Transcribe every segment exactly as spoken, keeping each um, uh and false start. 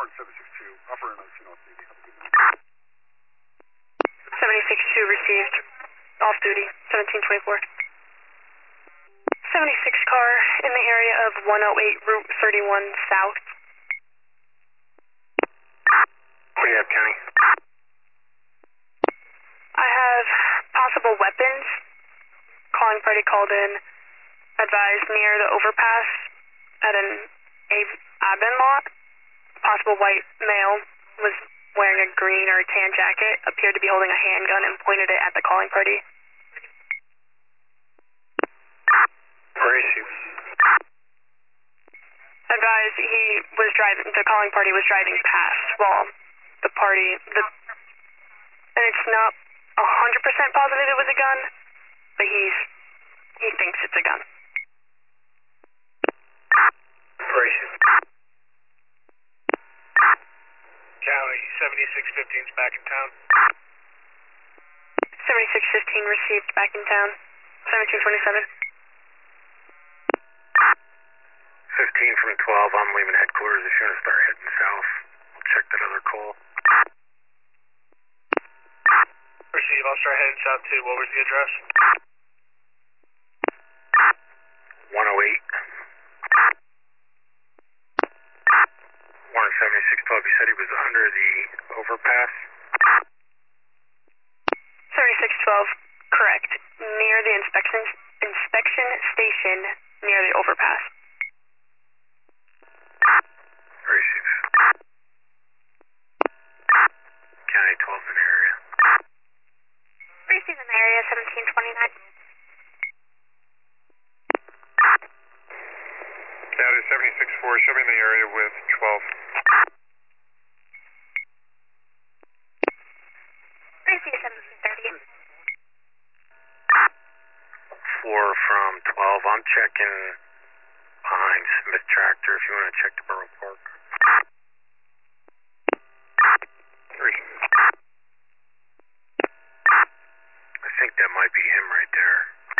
Warren seven six two, offer and nineteen off duty. Have a good night. seventy-six two received, off duty, seventeen twenty-four. seventy-six car in the area of one oh eight Route thirty-one South. What do you have, County? I have possible weapons. Calling party called in, advised near the overpass at an Avon lot. Possible white male was wearing a green or a tan jacket, appeared to be holding a handgun and pointed it at the calling party. Where is he? Advised he was driving, the calling party was driving past while the party, the, and it's not one hundred percent positive it was a gun, but he's, he thinks it's a gun. Where is he? County, seventy-six fifteen's back in town. seventy-six fifteen received, back in town. seventeen twenty-seven. fifteen from twelve, I'm leaving headquarters. If you want to start heading south, I'll check that other call. Receive, I'll start heading south too. What was the address? one oh eight. Warren seventy-six twelve, you said he was under the overpass? seventy-six twelve, correct. Near the inspection, inspection station near the overpass. Receive. County twelve's in the area. Receive in the area, seventeen twenty-nine. County seventy-six four, show me in the area with twelve. Receive seventeen thirty. four from twelve, I'm checking behind Smith Tractor if you want to check the Borough Park. Three. I think that might be him right there.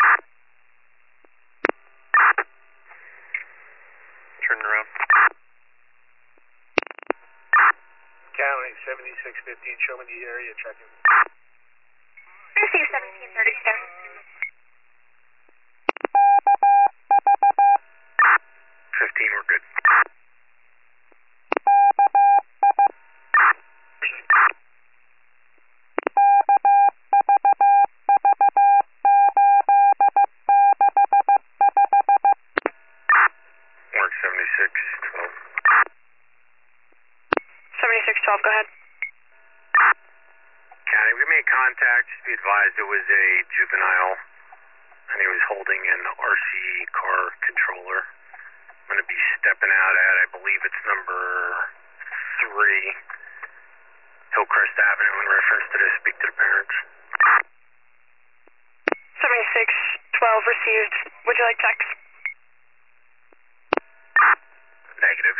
Turning around. County, seventy-six fifteen, show me the area, checking. Receive seventeen thirty-seven. fifteen, we're good. Mark seventy-six twelve. seventy-six twelve, go ahead. County, we made contact. Just be advised it was a juvenile, and he was holding an R C car controller. I'm going to be stepping out at, I believe it's number three, Hillcrest Avenue, in reference to this. Speak to the parents. seventy-six twelve received. Would you like text? Negative.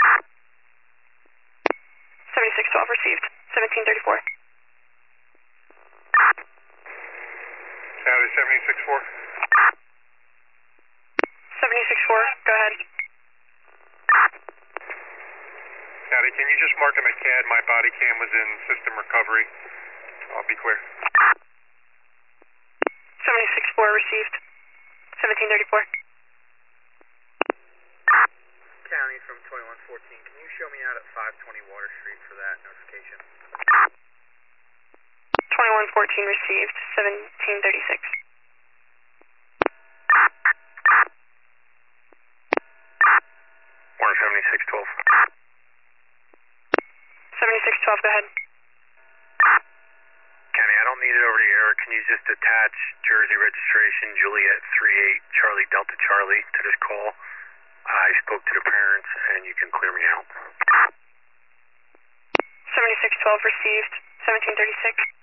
seventy-six twelve received. seventeen thirty-four. County seventy-six four. seventy-six four, go ahead. County, can you just mark on the C A D my body cam was in system recovery? I'll be clear. seventy-six four received. seventeen thirty-four. County from twenty-one fourteen, can you show me out at five twenty Water Street for that notification? twenty-one fourteen received. seventeen thirty-six. Warren seventy-six twelve. seventy-six twelve, go ahead. County, I don't need it over the air. Can you just attach Jersey registration Juliet three eight Charlie Delta Charlie to this call? I spoke to the parents and you can clear me out. seventy-six twelve received. seventeen thirty-six.